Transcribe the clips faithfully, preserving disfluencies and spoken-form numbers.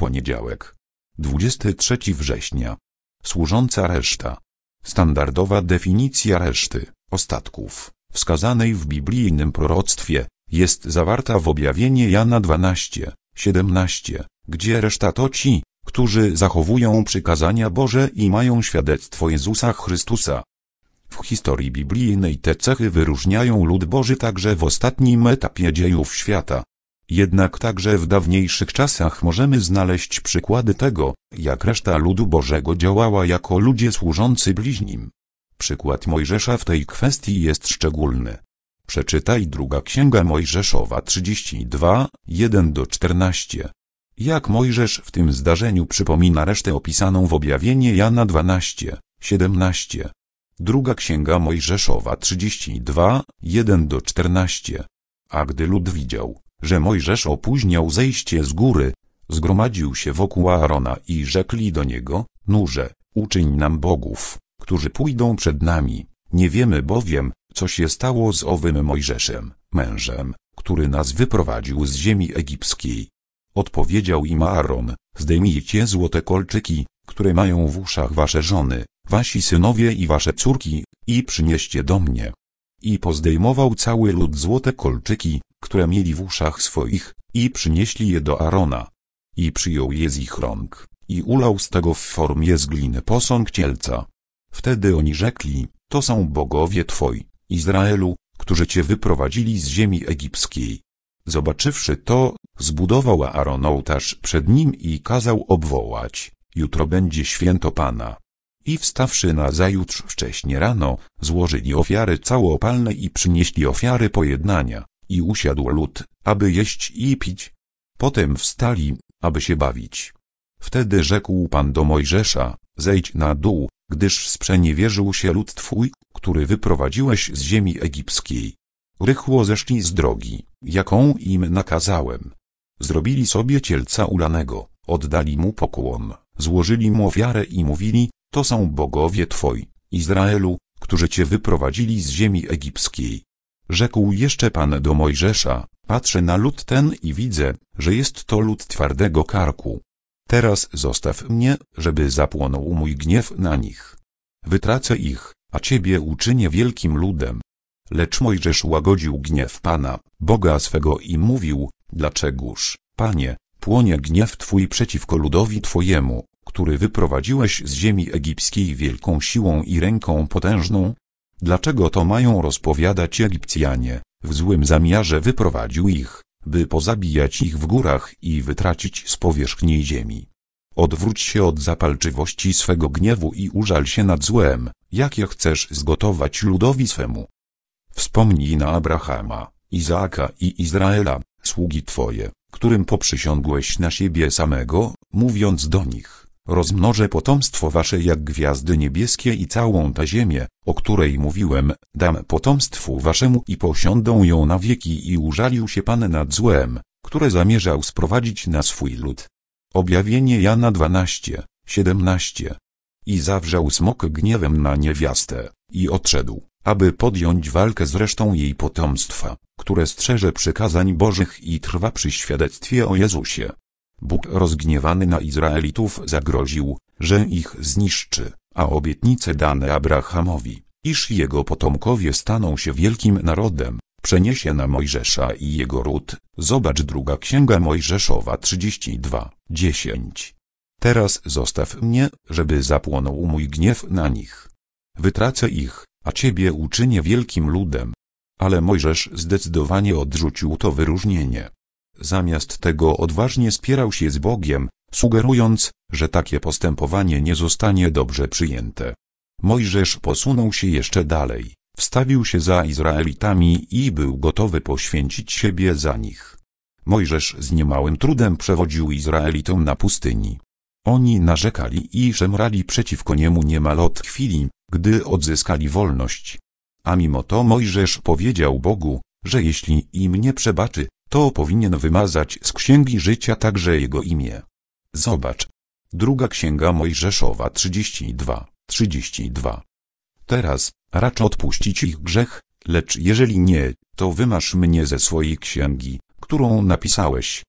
Poniedziałek. dwudziestego trzeciego września. Służąca reszta. Standardowa definicja reszty, ostatków, wskazanej w biblijnym proroctwie, jest zawarta w objawieniu Jana dwanaście, siedemnaście, gdzie reszta to ci, którzy zachowują przykazania Boże i mają świadectwo Jezusa Chrystusa. W historii biblijnej te cechy wyróżniają lud Boży także w ostatnim etapie dziejów świata. Jednak także w dawniejszych czasach możemy znaleźć przykłady tego, jak reszta ludu Bożego działała jako ludzie służący bliźnim. Przykład Mojżesza w tej kwestii jest szczególny. Przeczytaj druga Księga Mojżeszowa trzydzieści dwa, jeden do czternastu. Jak Mojżesz w tym zdarzeniu przypomina resztę opisaną w objawieniu Jana dwanaście, siedemnaście. Druga Księga Mojżeszowa trzydzieści dwa, jeden do czternastu. A gdy lud widział, że Mojżesz opóźniał zejście z góry, zgromadził się wokół Aarona i rzekli do niego: Nurze, uczyń nam bogów, którzy pójdą przed nami, nie wiemy bowiem, co się stało z owym Mojżeszem, mężem, który nas wyprowadził z ziemi egipskiej. Odpowiedział im Aaron: zdejmijcie złote kolczyki, które mają w uszach wasze żony, wasi synowie i wasze córki, i przynieście do mnie. I pozdejmował cały lud złote kolczyki, które mieli w uszach swoich, i przynieśli je do Aarona. I przyjął je z ich rąk, i ulał z tego w formie z gliny posąg cielca. Wtedy oni rzekli: to są bogowie twoi, Izraelu, którzy cię wyprowadzili z ziemi egipskiej. Zobaczywszy to, zbudował Aaron ołtarz przed nim i kazał obwołać: jutro będzie święto Pana. I wstawszy nazajutrz wcześnie rano, złożyli ofiary całopalne i przynieśli ofiary pojednania, i usiadł lud, aby jeść i pić. Potem wstali, aby się bawić. Wtedy rzekł Pan do Mojżesza: zejdź na dół, gdyż sprzeniewierzył się lud twój, który wyprowadziłeś z ziemi egipskiej. Rychło zeszli z drogi, jaką im nakazałem. Zrobili sobie cielca ulanego, oddali mu pokłon, złożyli mu ofiarę i mówili: to są bogowie twoi, Izraelu, którzy cię wyprowadzili z ziemi egipskiej. Rzekł jeszcze Pan do Mojżesza: patrzę na lud ten i widzę, że jest to lud twardego karku. Teraz zostaw mnie, żeby zapłonął mój gniew na nich. Wytracę ich, a ciebie uczynię wielkim ludem. Lecz Mojżesz łagodził gniew Pana, Boga swego, i mówił: dlaczegoż, Panie, płonie gniew twój przeciwko ludowi twojemu, który wyprowadziłeś z ziemi egipskiej wielką siłą i ręką potężną? Dlaczego to mają rozpowiadać Egipcjanie? W złym zamiarze wyprowadził ich, by pozabijać ich w górach i wytracić z powierzchni ziemi. Odwróć się od zapalczywości swego gniewu i użal się nad złem, jakie chcesz zgotować ludowi swemu. Wspomnij na Abrahama, Izaaka i Izraela, sługi twoje, którym poprzysiągłeś na siebie samego, mówiąc do nich: rozmnożę potomstwo wasze jak gwiazdy niebieskie i całą tę ziemię, o której mówiłem, dam potomstwu waszemu i posiądą ją na wieki. I użalił się Pan nad złem, które zamierzał sprowadzić na swój lud. Objawienie Jana dwanaście, siedemnaście. I zawrzał smok gniewem na niewiastę, i odszedł, aby podjąć walkę z resztą jej potomstwa, które strzeże przykazań Bożych i trwa przy świadectwie o Jezusie. Bóg rozgniewany na Izraelitów zagroził, że ich zniszczy, a obietnice dane Abrahamowi, iż jego potomkowie staną się wielkim narodem, przeniesie na Mojżesza i jego ród. Zobacz druga Księga Mojżeszowa trzydzieści dwa, dziesięć. Teraz zostaw mnie, żeby zapłonął mój gniew na nich. Wytracę ich, a ciebie uczynię wielkim ludem. Ale Mojżesz zdecydowanie odrzucił to wyróżnienie. Zamiast tego odważnie spierał się z Bogiem, sugerując, że takie postępowanie nie zostanie dobrze przyjęte. Mojżesz posunął się jeszcze dalej, wstawił się za Izraelitami i był gotowy poświęcić siebie za nich. Mojżesz z niemałym trudem przewodził Izraelitom na pustyni. Oni narzekali i szemrali przeciwko niemu niemal od chwili, gdy odzyskali wolność. A mimo to Mojżesz powiedział Bogu, że jeśli im nie przebaczy, to powinien wymazać z księgi życia także jego imię. Zobacz. Druga Księga Mojżeszowa trzydzieści dwa, trzydzieści dwa. Teraz, racz odpuścić ich grzech, lecz jeżeli nie, to wymaż mnie ze swojej księgi, którą napisałeś.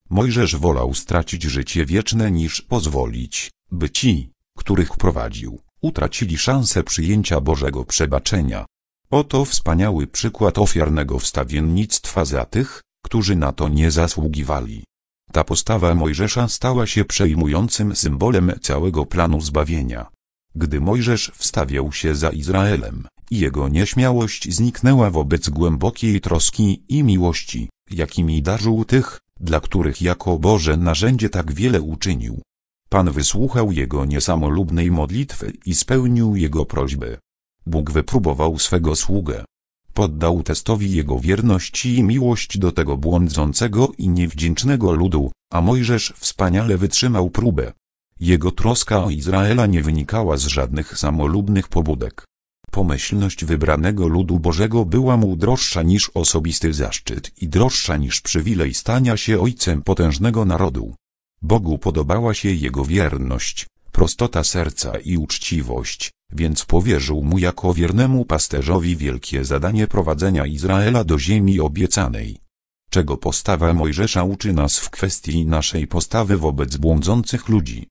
Mojżesz wolał stracić życie wieczne niż pozwolić, by ci, których prowadził, utracili szansę przyjęcia Bożego przebaczenia. Oto wspaniały przykład ofiarnego wstawiennictwa za tych, którzy na to nie zasługiwali. Ta postawa Mojżesza stała się przejmującym symbolem całego planu zbawienia. Gdy Mojżesz wstawiał się za Izraelem, jego nieśmiałość zniknęła wobec głębokiej troski i miłości, jakimi darzył tych, dla których jako Boże narzędzie tak wiele uczynił. Pan wysłuchał jego niesamolubnej modlitwy i spełnił jego prośbę. Bóg wypróbował swego sługę. Poddał testowi jego wierności i miłość do tego błądzącego i niewdzięcznego ludu, a Mojżesz wspaniale wytrzymał próbę. Jego troska o Izraela nie wynikała z żadnych samolubnych pobudek. Pomyślność wybranego ludu Bożego była mu droższa niż osobisty zaszczyt i droższa niż przywilej stania się ojcem potężnego narodu. Bogu podobała się jego wierność, prostota serca i uczciwość, więc powierzył mu jako wiernemu pasterzowi wielkie zadanie prowadzenia Izraela do ziemi obiecanej. Czego postawa Mojżesza uczy nas w kwestii naszej postawy wobec błądzących ludzi?